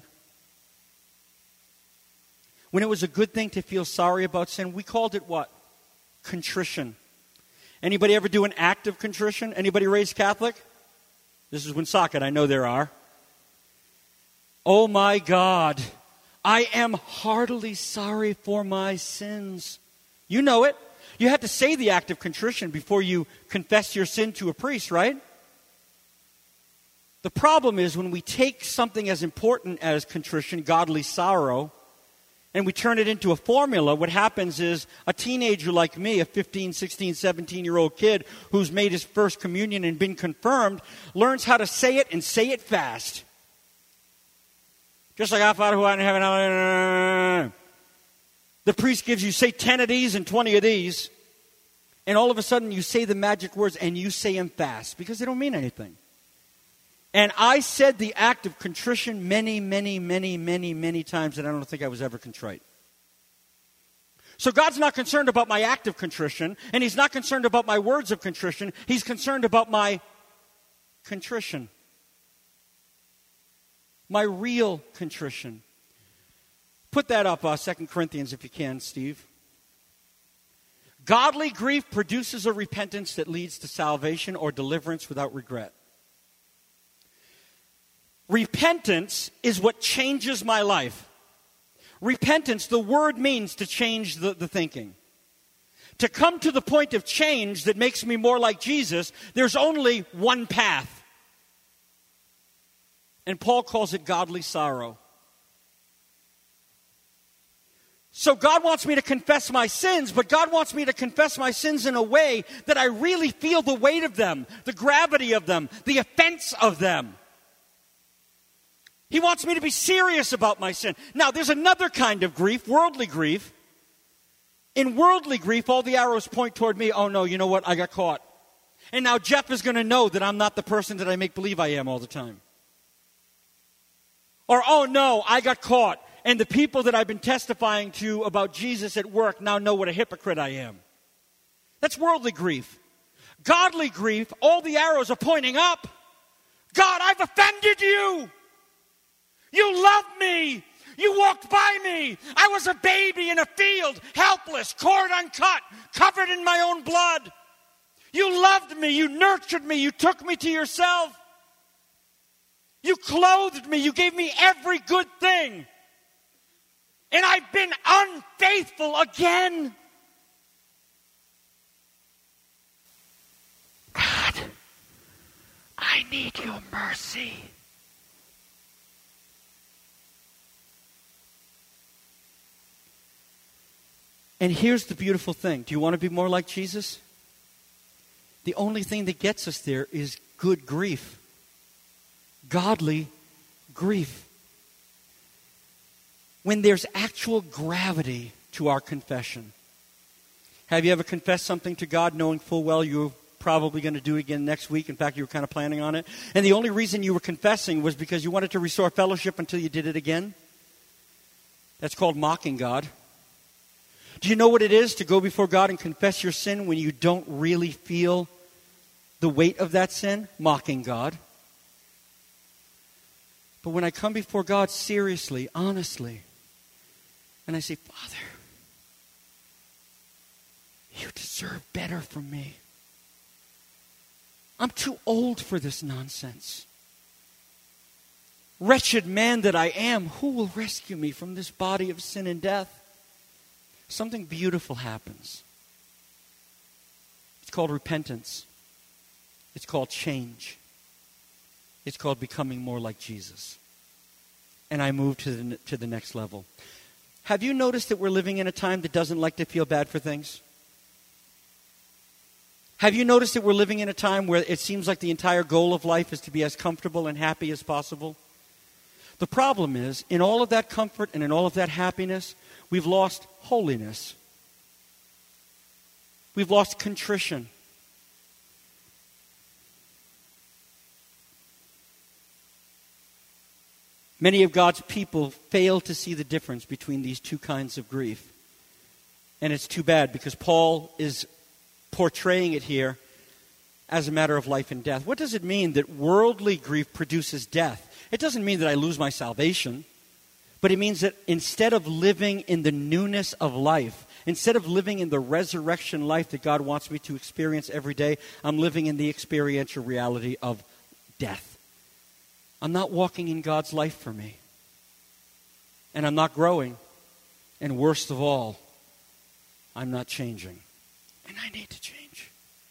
[SPEAKER 1] When it was a good thing to feel sorry about sin? We called it what? Contrition. Anybody ever do an act of contrition? Anybody raised Catholic? This is Woonsocket, I know there are. Oh my God, I am heartily sorry for my sins. You know it. You had to say the act of contrition before you confess your sin to a priest, right? The problem is when we take something as important as contrition, godly sorrow, and we turn it into a formula, what happens is a teenager like me, a fifteen, sixteen, seventeen-year-old kid who's made his first communion and been confirmed, learns how to say it and say it fast. Just like our Father who art in heaven. The priest gives you, say ten of these and twenty of these, and all of a sudden you say the magic words and you say them fast because they don't mean anything. And I said the act of contrition many, many, many, many, many times, and I don't think I was ever contrite. So God's not concerned about my act of contrition, and he's not concerned about my words of contrition. He's concerned about my contrition. My real contrition. Put that up, uh, Second Corinthians, if you can, Steve. Godly grief produces a repentance that leads to salvation or deliverance without regret. Repentance is what changes my life. Repentance, the word means to change the, the thinking. To come to the point of change that makes me more like Jesus, there's only one path. And Paul calls it godly sorrow. So God wants me to confess my sins, but God wants me to confess my sins in a way that I really feel the weight of them, the gravity of them, the offense of them. He wants me to be serious about my sin. Now, there's another kind of grief, worldly grief. In worldly grief, all the arrows point toward me. Oh, no, you know what? I got caught. And now Jeff is going to know that I'm not the person that I make believe I am all the time. Or, oh, no, I got caught. And the people that I've been testifying to about Jesus at work now know what a hypocrite I am. That's worldly grief. Godly grief, all the arrows are pointing up. God, I've offended you. You loved me. You walked by me. I was a baby in a field, helpless, cord uncut, covered in my own blood. You loved me. You nurtured me. You took me to yourself. You clothed me. You gave me every good thing. And I've been unfaithful again. God, I need your mercy. And here's the beautiful thing. Do you want to be more like Jesus? The only thing that gets us there is good grief. Godly grief. When there's actual gravity to our confession. Have you ever confessed something to God knowing full well you're probably going to do it again next week? In fact, you were kind of planning on it. And the only reason you were confessing was because you wanted to restore fellowship until you did it again? That's called mocking God. Do you know what it is to go before God and confess your sin when you don't really feel the weight of that sin? Mocking God. But when I come before God seriously, honestly, and I say, Father, you deserve better from me. I'm too old for this nonsense. Wretched man that I am, who will rescue me from this body of sin and death? Something beautiful happens. It's called repentance. It's called change. It's called becoming more like Jesus. And I move to the, to the next level. Have you noticed that we're living in a time that doesn't like to feel bad for things? Have you noticed that we're living in a time where it seems like the entire goal of life is to be as comfortable and happy as possible? The problem is, in all of that comfort and in all of that happiness, we've lost holiness. We've lost contrition. Many of God's people fail to see the difference between these two kinds of grief. And it's too bad because Paul is portraying it here as a matter of life and death. What does it mean that worldly grief produces death? It doesn't mean that I lose my salvation, but it means that instead of living in the newness of life, instead of living in the resurrection life that God wants me to experience every day, I'm living in the experiential reality of death. I'm not walking in God's life for me. And I'm not growing. And worst of all, I'm not changing. And I need to change.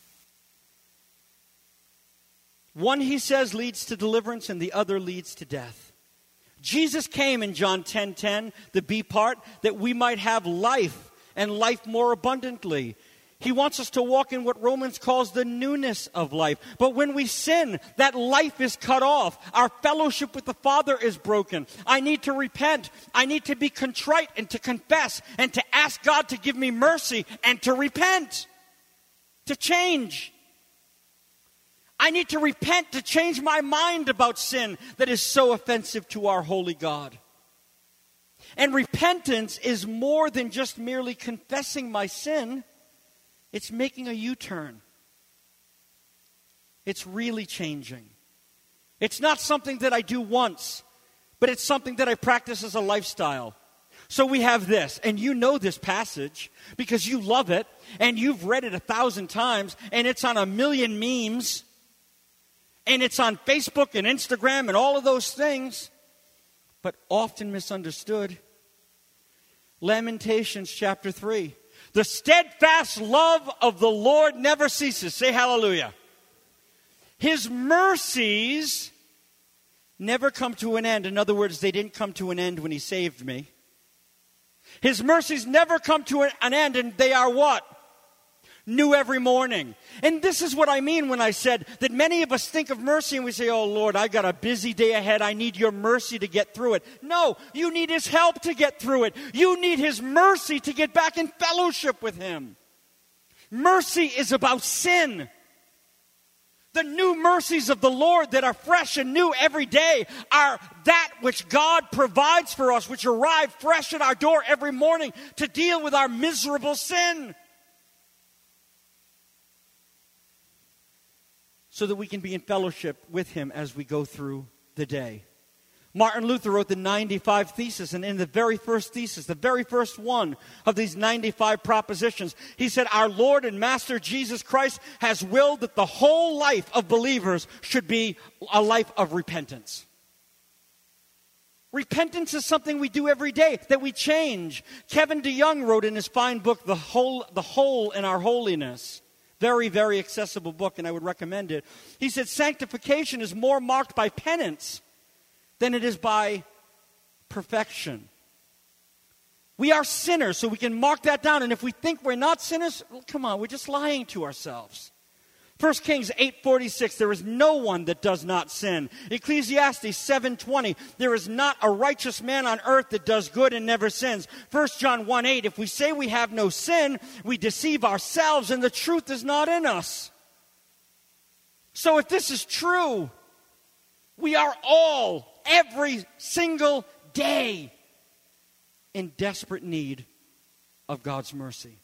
[SPEAKER 1] One, he says, leads to deliverance, and the other leads to death. Jesus came in John ten ten, the B part, that we might have life, and life more abundantly. He wants us to walk in what Romans calls the newness of life. But when we sin, that life is cut off. Our fellowship with the Father is broken. I need to repent. I need to be contrite and to confess and to ask God to give me mercy and to repent, to change. I need to repent to change my mind about sin that is so offensive to our holy God. And repentance is more than just merely confessing my sin. It's making a U-turn. It's really changing. It's not something that I do once, but it's something that I practice as a lifestyle. So we have this, and you know this passage because you love it, and you've read it a thousand times, and it's on a million memes. And it's on Facebook and Instagram and all of those things, but often misunderstood. Lamentations chapter three. The steadfast love of the Lord never ceases. Say hallelujah. His mercies never come to an end. In other words, they didn't come to an end when he saved me. His mercies never come to an end, and they are what? New every morning. And this is what I mean when I said that many of us think of mercy and we say, oh Lord, I got a busy day ahead. I need your mercy to get through it. No, you need his help to get through it. You need his mercy to get back in fellowship with him. Mercy is about sin. The new mercies of the Lord that are fresh and new every day are that which God provides for us, which arrive fresh at our door every morning to deal with our miserable sin. So that we can be in fellowship with him as we go through the day. Martin Luther wrote the ninety-five Theses, and in the very first thesis, the very first one of these ninety-five propositions, he said, our Lord and Master Jesus Christ has willed that the whole life of believers should be a life of repentance. Repentance is something we do every day, that we change. Kevin DeYoung wrote in his fine book, The Hole, The Hole in Our Holiness. Very, very accessible book, and I would recommend it. He said, sanctification is more marked by penance than it is by perfection. We are sinners, so we can mark that down. And if we think we're not sinners, well, come on, we're just lying to ourselves. First Kings eight forty-six, there is no one that does not sin. Ecclesiastes seven twenty, there is not a righteous man on earth that does good and never sins. First John one eight, if we say we have no sin, we deceive ourselves and the truth is not in us. So if this is true, we are all, every single day, in desperate need of God's mercy.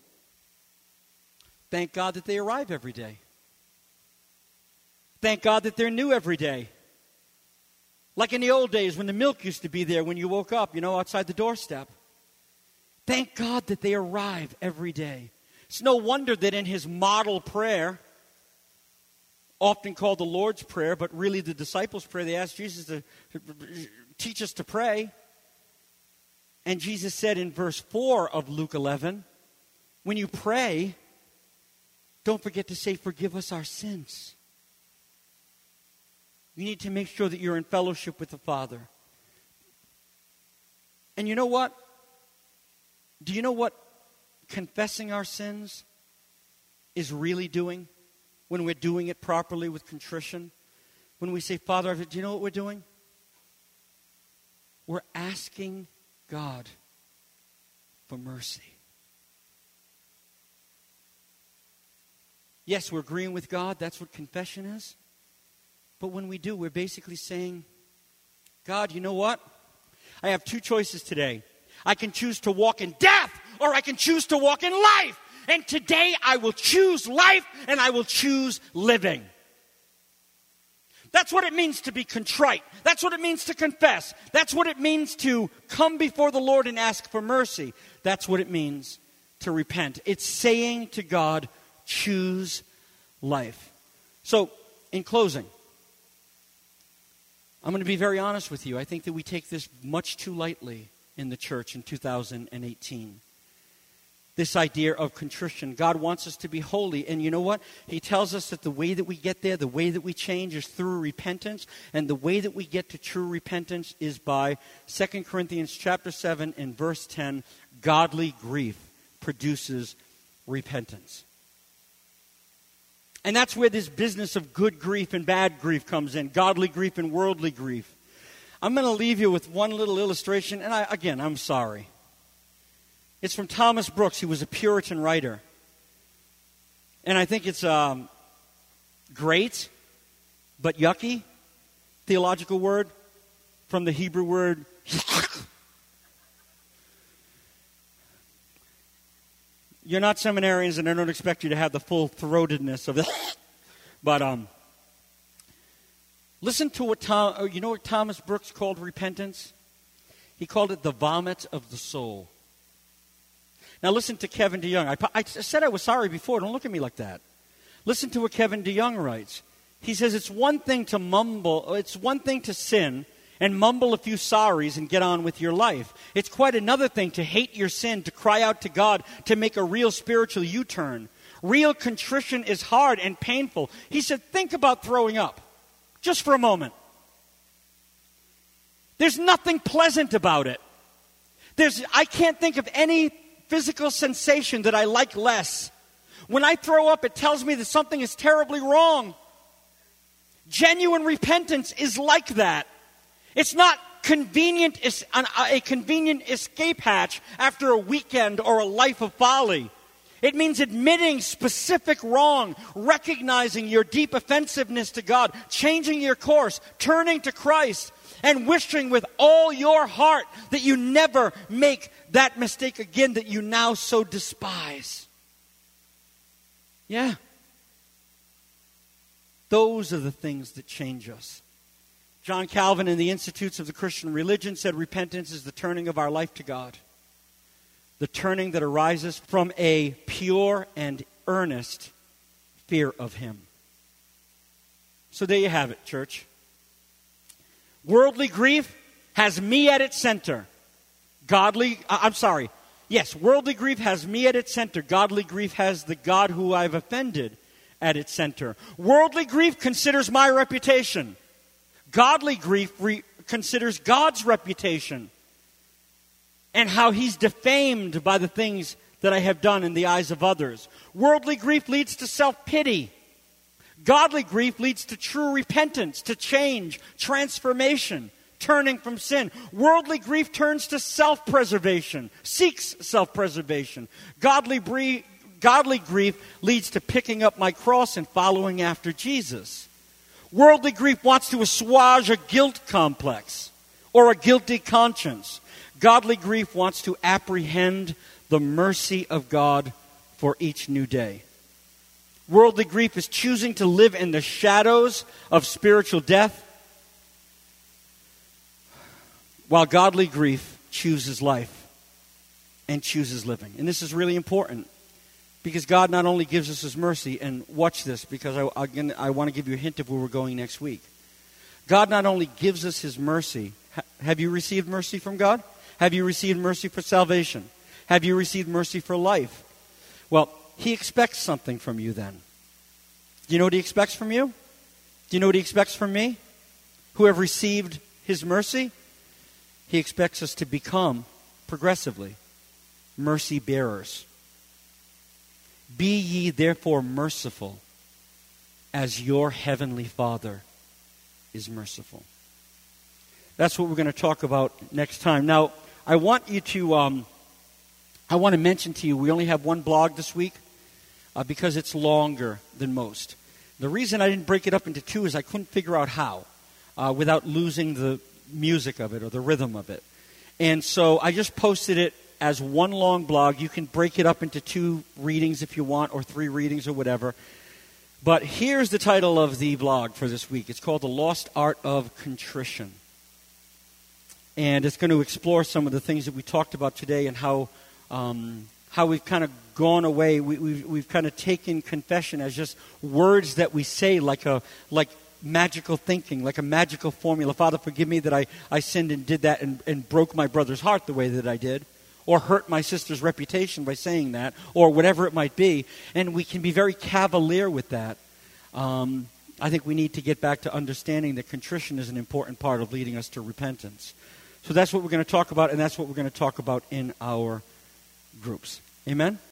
[SPEAKER 1] Thank God that they arrive every day. Thank God that they're new every day. Like in the old days when the milk used to be there when you woke up, you know, outside the doorstep. Thank God that they arrive every day. It's no wonder that in his model prayer, often called the Lord's Prayer, but really the disciples' prayer, they asked Jesus to teach us to pray. And Jesus said in verse four of Luke eleven, when you pray, don't forget to say, forgive us our sins. You need to make sure that you're in fellowship with the Father. And you know what? Do you know what confessing our sins is really doing when we're doing it properly with contrition? When we say, Father, do you know what we're doing? We're asking God for mercy. Yes, we're agreeing with God. That's what confession is. But when we do, we're basically saying, God, you know what? I have two choices today. I can choose to walk in death, or I can choose to walk in life. And today I will choose life, and I will choose living. That's what it means to be contrite. That's what it means to confess. That's what it means to come before the Lord and ask for mercy. That's what it means to repent. It's saying to God, choose life. So, in closing, I'm going to be very honest with you. I think that we take this much too lightly in the church in two thousand eighteen. This idea of contrition. God wants us to be holy. And you know what? He tells us that the way that we get there, the way that we change is through repentance. And the way that we get to true repentance is by Second Corinthians chapter seven and verse ten. Godly grief produces repentance. And that's where this business of good grief and bad grief comes in. Godly grief and worldly grief. I'm going to leave you with one little illustration. And I, again, I'm sorry. It's from Thomas Brooks. He was a Puritan writer. And I think it's um, great, but yucky, theological word from the Hebrew word. You're not seminarians, and I don't expect you to have the full throatedness of it. But um, listen to what Tom, you know what Thomas Brooks called repentance? He called it the vomit of the soul. Now listen to Kevin DeYoung. I, I said I was sorry before. Don't look at me like that. Listen to what Kevin DeYoung writes. He says it's one thing to mumble, it's one thing to sin and mumble a few sorries and get on with your life. It's quite another thing to hate your sin, to cry out to God, to make a real spiritual U-turn. Real contrition is hard and painful. He said, think about throwing up, just for a moment. There's nothing pleasant about it. There's, I can't think of any physical sensation that I like less. When I throw up, it tells me that something is terribly wrong. Genuine repentance is like that. It's not convenient, a convenient escape hatch after a weekend or a life of folly. It means admitting specific wrong, recognizing your deep offensiveness to God, changing your course, turning to Christ, and wishing with all your heart that you never make that mistake again that you now so despise. Yeah. Those are the things that change us. John Calvin in the Institutes of the Christian Religion said repentance is the turning of our life to God. The turning that arises from a pure and earnest fear of Him. So there you have it, church. Worldly grief has me at its center. Godly, uh, I'm sorry. Yes, worldly grief has me at its center. Godly grief has the God who I've offended at its center. Worldly grief considers my reputation. Godly grief re- considers God's reputation and how He's defamed by the things that I have done in the eyes of others. Worldly grief leads to self-pity. Godly grief leads to true repentance, to change, transformation, turning from sin. Worldly grief turns to self-preservation, seeks self-preservation. Godly, bre- godly grief leads to picking up my cross and following after Jesus. Worldly grief wants to assuage a guilt complex or a guilty conscience. Godly grief wants to apprehend the mercy of God for each new day. Worldly grief is choosing to live in the shadows of spiritual death, while godly grief chooses life and chooses living. And this is really important because God not only gives us His mercy, and watch this because I, again, I want to give you a hint of where we're going next week. God not only gives us His mercy. Ha- have you received mercy from God? Have you received mercy for salvation? Have you received mercy for life? Well, He expects something from you then. Do you know what He expects from you? Do you know what He expects from me? Who have received His mercy? He expects us to become, progressively, mercy bearers. Be ye therefore merciful, as your heavenly Father is merciful. That's what we're going to talk about next time. Now, I want you to, um, I want to mention to you, we only have one blog this week uh, because it's longer than most. The reason I didn't break it up into two is I couldn't figure out how uh, without losing the music of it or the rhythm of it. And so I just posted it as one long blog. You can break it up into two readings if you want, or three readings or whatever. But here's the title of the blog for this week. It's called The Lost Art of Contrition. And it's going to explore some of the things that we talked about today and how um, how we've kind of gone away. We, we've, we've kind of taken confession as just words that we say like a like magical thinking, like a magical formula. Father, forgive me that I, I sinned and did that and, and broke my brother's heart the way that I did, or hurt my sister's reputation by saying that, or whatever it might be. And we can be very cavalier with that. Um, I think we need to get back to understanding that contrition is an important part of leading us to repentance. So that's what we're going to talk about, and that's what we're going to talk about in our groups. Amen?